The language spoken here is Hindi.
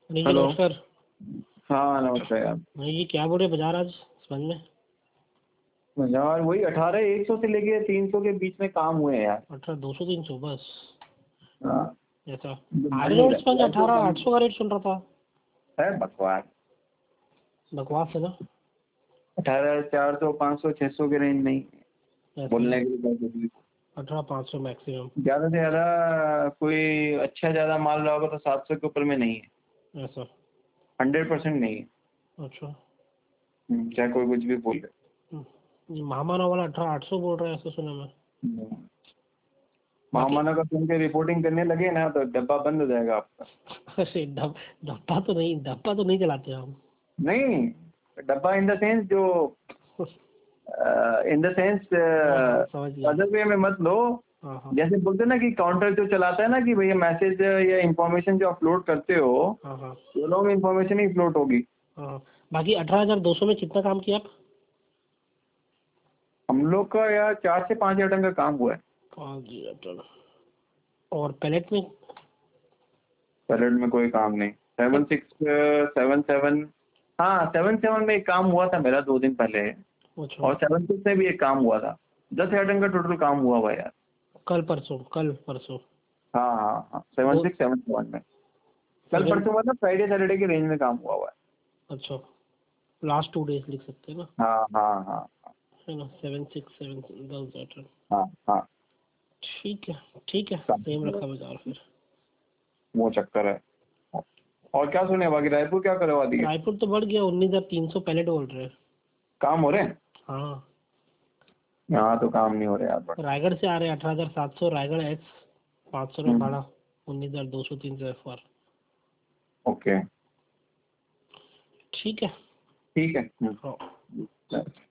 नहीं जी, हेलो। नमस्कार। हाँ नमस्कार यार। नहीं जी, क्या बोले बाजार आज समझ में? यार वही 18,100 से लेके 300 के बीच में काम हुए हैं यार। 18,200 300 बस हाँ, ऐसा। मन आर्यन नहीं और लगता स्पंज यार, कोई 18,800 का रेट सुन रहा था। है बकवास। बकवास है ना? 18,400 500 600 के रेंज नहीं ऐसा बोलने है। के लिए बहुत जरूरी। 18,500 मैक्सिमम। ज्यादा से ज्यादा कोई अच्छा ज्यादा माल रहा होगा तो 700 के ऊपर में नहीं है। ऐसा। 100% नहीं है। अच्छा। चाहे कोई कुछ भी बोले। जी, महामाना वाला 18,800 बोल रहा है, ऐसा सुना मैं। हम्म, बाकी मामाना का सुन के रिपोर्टिंग करने लगे ना तो डब्बा बंद हो जाएगा आपका। अरे डब्बा तो नहीं चलाते हम। नहीं, डब्बा इन द सेंस जो इन द सेंस हाँ, समझ गया। अदर वे में मत लो। हाँ जैसे बोलते हैं ना कि काउंटर जो चलाता है ना कि भैया मैसेज या इंफॉर्मेशन जो अपलोड करते हो हाँ हाँ दोनों में इंफॉर्मेशन ही फ्लोट होगी। हाँ। बाकी 18,200 में कितना काम किया आप? हम लोग का यार 4 से 5 आइटम का काम हुआ है। 5 और पैलेट में? पैरेड में कोई काम नहीं। 7 6 7 7। हाँ 7 7 में एक काम हुआ था मेरा 2 दिन पहले। अच्छा। और 7 6 में भी एक काम हुआ था। 10 आइटम का टोटल काम हुआ हुआ है यार। कल परसों। हाँ हाँ हाँ 7 6 7 7 में। कल सेवन। परसों मतलब फ्राइडे सैटरडे की रेंज में काम हुआ हुआ है। अच्छा, लास्ट 2 डेज लिख सकते हैं ना? हाँ हाँ हाँ है ना? 7 6 7 10 हाँ हाँ। ठीक है। ठीक है, सेम रखा बाजार फिर। वो चक्कर है। और क्या सुने बाकी रायपुर क्या करवा दिए? रायपुर तो बढ़ गया, 19,300 पैलेट बोल रहे हैं। काम हो रहे हैं? हाँ। यहाँ तो काम नहीं हो रहे यार बड़ा। रायगढ़ से आ रहे हैं 18,700 रायगढ़ एक्स, 500 में हम्म, भाड़ा, 19,200 300 FR। ओके ठीक है। ठीक है। हाँ।